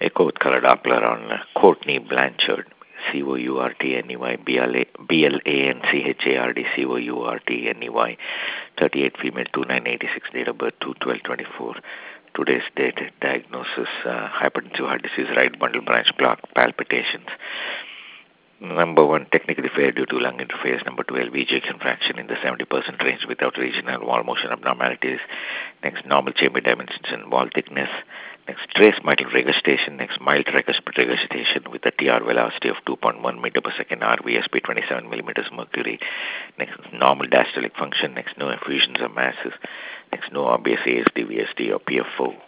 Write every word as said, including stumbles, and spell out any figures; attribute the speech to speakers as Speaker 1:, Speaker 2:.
Speaker 1: echo with color Doppler on uh, Courtney Blanchard. C O U R T N E Y B L A B L A N C H A R D C O U R T N E Y, thirty-eight female, two nine eighty-six, date of birth two twelve twenty-four. Today's date, diagnosis, uh, hypertensive heart disease, right bundle branch block, palpitations. Number one, technically fair due to lung interface. Number two, L V ejection fraction in the seventy percent range without regional wall motion abnormalities. Next, normal chamber dimensions and wall thickness. Next, trace mitral regurgitation. Next, mild tricuspid regurgitation with a T R velocity of two point one meter per second, R V S P twenty-seven millimeters mercury. Next, normal diastolic function. Next, no effusions or masses. Next, no obvious A S D, V S D or P F O.